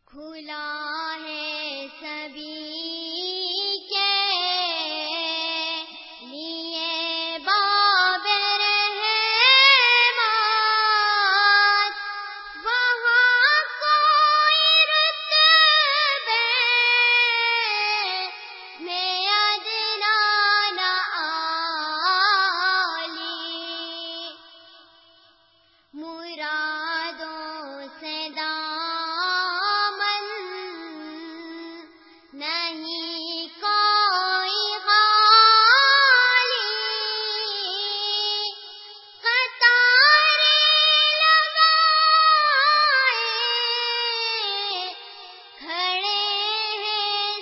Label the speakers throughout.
Speaker 1: کھلا ہے سبھی کے لیے باب رحمت، وہاں کوئی رتبے میں ادنا نہ عالی، مرادوں سے دامن نہیں کوئی خالی، قطاریں لگائے کھڑے ہیں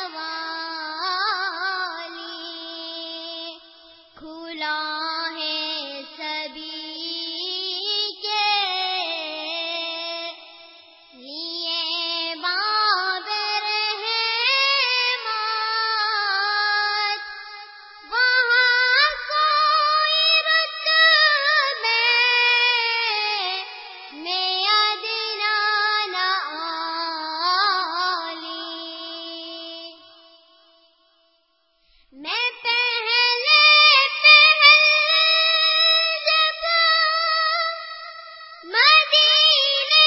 Speaker 1: سوالی، کھلا ہے سبھی کے لیے باب رحمت، وہاں کوئی رتبے میں ادنا نہ عالی، میں پہلے جب مدینے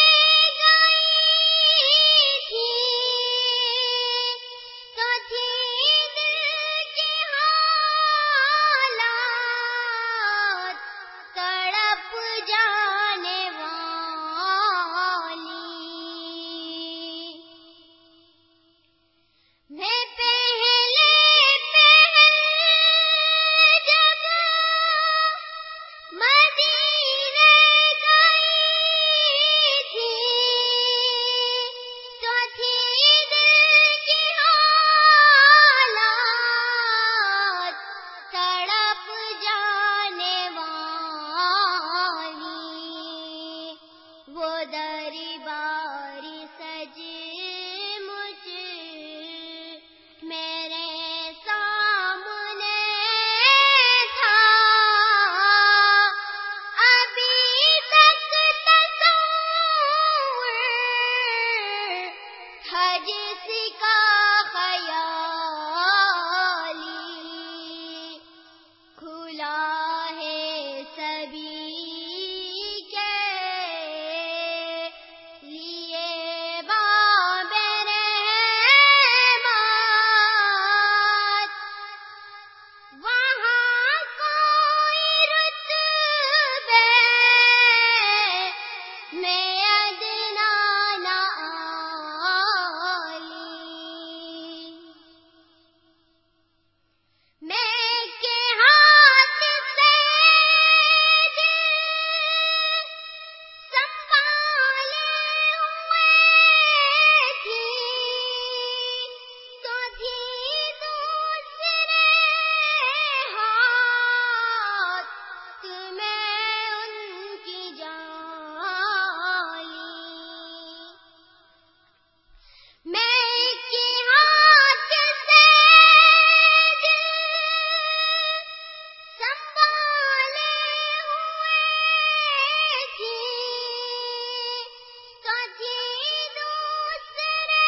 Speaker 1: گئی تھی تو تھی دل کی حالات تڑپ جانے والی، میں پہلے جب مدینے گئی تھی تو تھی دل کی حالات تڑپ جانے والی، وہ درباری سج مجھ میرے سامنے تھا، ابھی تک تصور تھا جس کا خیالی، کھلا ہے سبھی کے لیے باب رحمت، وہاں کوئی رتبے میں ادنا نہ عالی، میں کے ہاتھ سے دل سنبھالے ہوئے تھی تو تھی دوسرے ہاتھ میں ان کی جالی، میں کے ہاتھ سے دل سنبھالے ہوئے تھی تو تھی دوسرے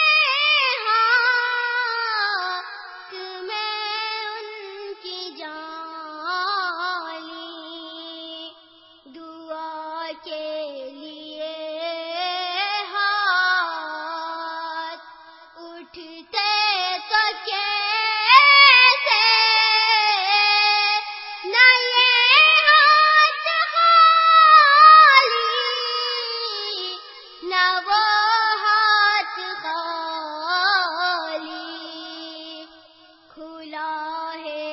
Speaker 1: ہاتھ میں ان کی جالی، دعا کے لیے ہاتھ اٹھتے تو کیسے، نہ یہ ہاتھ خالی نہ وہ ہاتھ خالی، کھلا ہے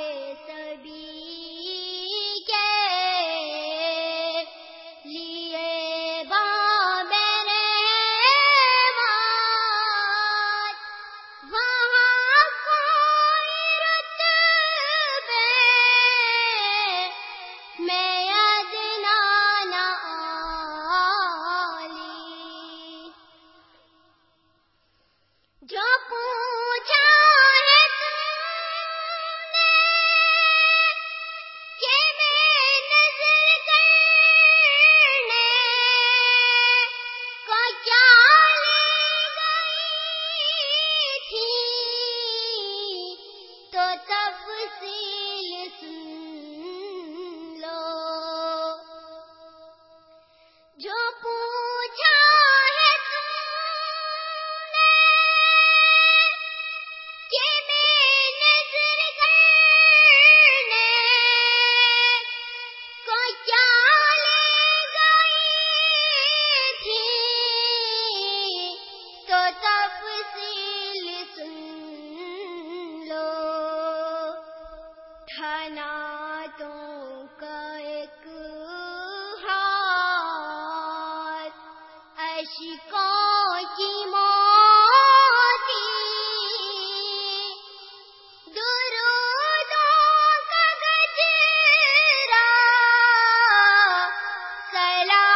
Speaker 1: سبھی کے لیے باب سلام